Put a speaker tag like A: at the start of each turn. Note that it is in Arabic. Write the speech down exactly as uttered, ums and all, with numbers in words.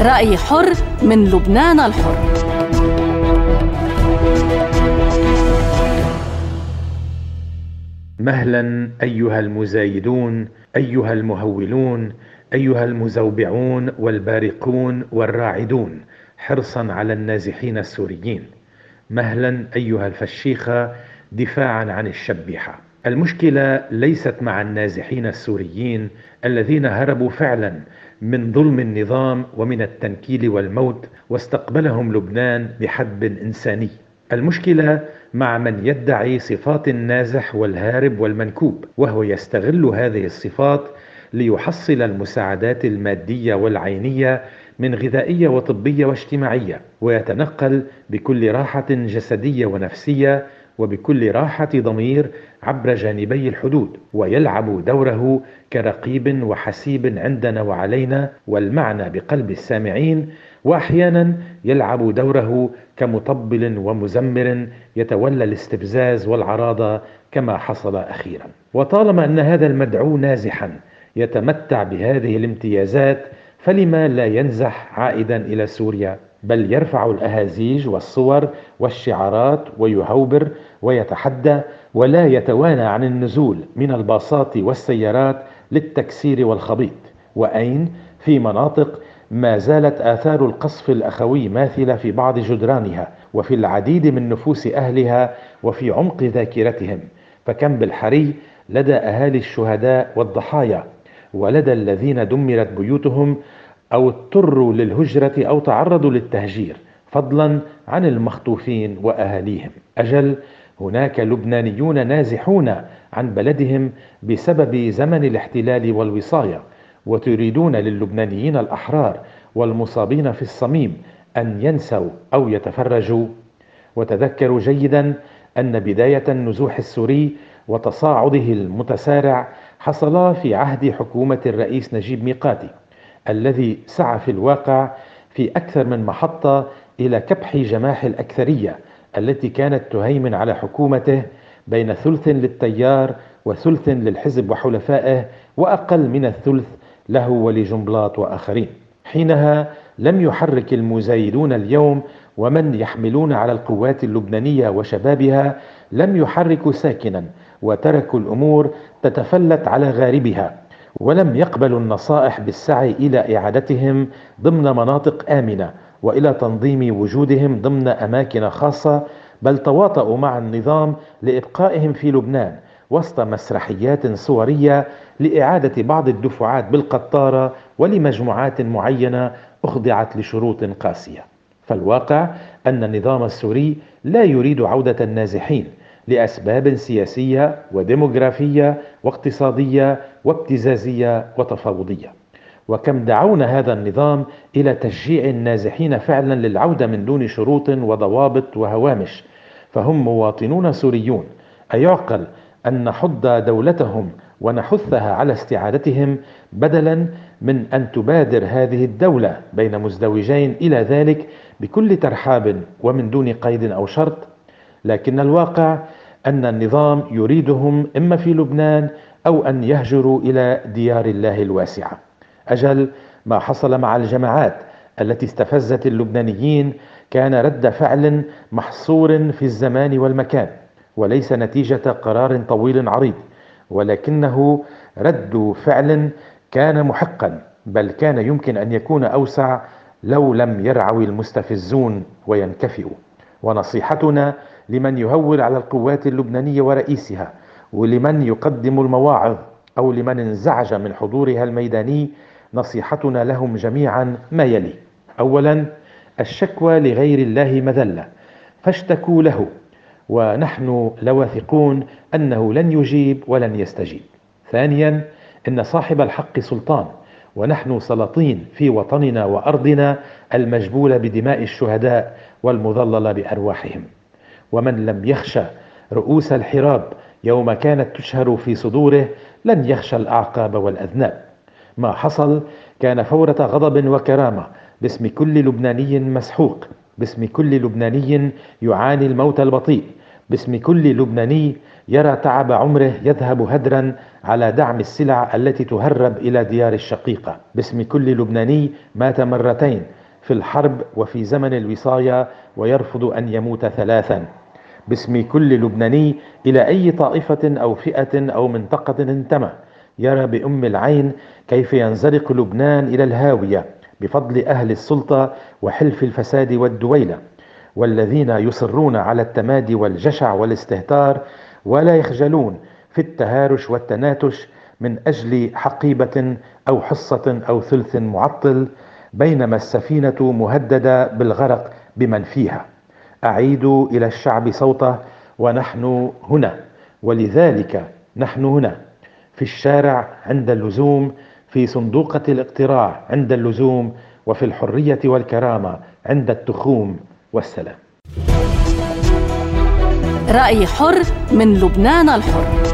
A: رأي حر من لبنان الحر.
B: مهلا أيها المزايدون، أيها المهولون، أيها المزوبعون والبارقون والراعدون حرصا على النازحين السوريين. مهلا أيها الفشيخة دفاعا عن الشبيحة. المشكلة ليست مع النازحين السوريين الذين هربوا فعلا من ظلم النظام ومن التنكيل والموت واستقبلهم لبنان بحدب إنساني. المشكلة مع من يدعي صفات النازح والهارب والمنكوب، وهو يستغل هذه الصفات ليحصل المساعدات المادية والعينية من غذائية وطبية واجتماعية، ويتنقل بكل راحة جسدية ونفسية وبكل راحة ضمير عبر جانبي الحدود، ويلعب دوره كرقيب وحسيب عندنا وعلينا والمعنى بقلب السامعين، وأحيانا يلعب دوره كمطبل ومزمر يتولى الاستفزاز والعراضة كما حصل أخيرا. وطالما أن هذا المدعو نازحا يتمتع بهذه الامتيازات، فلما لا ينزح عائدا إلى سوريا، بل يرفع الأهازيج والصور والشعارات ويهوبر ويتحدى، ولا يتوانى عن النزول من الباصات والسيارات للتكسير والخبيط. وأين؟ في مناطق ما زالت آثار القصف الأخوي ماثلة في بعض جدرانها وفي العديد من نفوس أهلها وفي عمق ذاكرتهم. فكم بالحري لدى أهالي الشهداء والضحايا، ولدى الذين دمرت بيوتهم أو اضطروا للهجرة أو تعرضوا للتهجير، فضلا عن المخطوفين وأهاليهم. أجل، هناك لبنانيون نازحون عن بلدهم بسبب زمن الاحتلال والوصاية، وتريدون للبنانيين الأحرار والمصابين في الصميم أن ينسوا أو يتفرجوا. وتذكروا جيدا أن بداية النزوح السوري وتصاعده المتسارع حصلا في عهد حكومة الرئيس نجيب ميقاتي، الذي سعى في الواقع في أكثر من محطة إلى كبح جماح الأكثرية التي كانت تهيمن على حكومته بين ثلث للتيار وثلث للحزب وحلفائه، وأقل من الثلث له ولجنبلاط وآخرين. حينها لم يحرك المزايدون اليوم ومن يحملون على القوات اللبنانية وشبابها، لم يحركوا ساكنا، وتركوا الأمور تتفلت على غاربها، ولم يقبلوا النصائح بالسعي إلى إعادتهم ضمن مناطق آمنة وإلى تنظيم وجودهم ضمن أماكن خاصة، بل تواطؤوا مع النظام لإبقائهم في لبنان وسط مسرحيات صورية لإعادة بعض الدفعات بالقطارة ولمجموعات معينة أخضعت لشروط قاسية. فالواقع أن النظام السوري لا يريد عودة النازحين لأسباب سياسية وديموغرافية واقتصادية وابتزازية وتفاوضية. وكم دعونا هذا النظام إلى تشجيع النازحين فعلا للعودة من دون شروط وضوابط وهوامش، فهم مواطنون سوريون. أيعقل أن نحض دولتهم ونحثها على استعادتهم بدلا من أن تبادر هذه الدولة بين مزدوجين إلى ذلك بكل ترحاب ومن دون قيد أو شرط؟ لكن الواقع أن النظام يريدهم إما في لبنان أو أن يهجروا إلى ديار الله الواسعة. أجل، ما حصل مع الجماعات التي استفزت اللبنانيين كان رد فعل محصور في الزمان والمكان، وليس نتيجة قرار طويل عريض، ولكنه رد فعل كان محقا، بل كان يمكن أن يكون أوسع لو لم يرعوي المستفزون وينكفئوا. ونصيحتنا لمن يهول على القوات اللبنانية ورئيسها، ولمن يقدم المواعظ أو لمن انزعج من حضورها الميداني، نصيحتنا لهم جميعا ما يلي: أولا، الشكوى لغير الله مذلة، فاشتكوا له، ونحن لواثقون أنه لن يجيب ولن يستجيب. ثانيا، إن صاحب الحق سلطان، ونحن سلاطين في وطننا وأرضنا المجبولة بدماء الشهداء والمظللة بأرواحهم. ومن لم يخشى رؤوس الحراب يوم كانت تشهر في صدوره لن يخشى الأعقاب والأذناب. ما حصل كان فورة غضب وكرامة باسم كل لبناني مسحوق، باسم كل لبناني يعاني الموت البطيء، باسم كل لبناني يرى تعب عمره يذهب هدرا على دعم السلع التي تهرب إلى ديار الشقيقة. باسم كل لبناني مات مرتين في الحرب وفي زمن الوصاية ويرفض أن يموت ثلاثا. باسم كل لبناني إلى أي طائفة أو فئة أو منطقة انتمى يرى بأم العين كيف ينزلق لبنان إلى الهاوية بفضل أهل السلطة وحلف الفساد والدويلة، والذين يصرون على التمادي والجشع والاستهتار ولا يخجلون في التهارش والتناتش من أجل حقيبة أو حصة أو ثلث معطل، بينما السفينة مهددة بالغرق بمن فيها. أعيدوا إلى الشعب صوته ونحن هنا، ولذلك نحن هنا في الشارع عند اللزوم، في صندوقة الاقتراع عند اللزوم، وفي الحرية والكرامة عند التخوم والسلام.
A: رأي حر من لبنان الحر.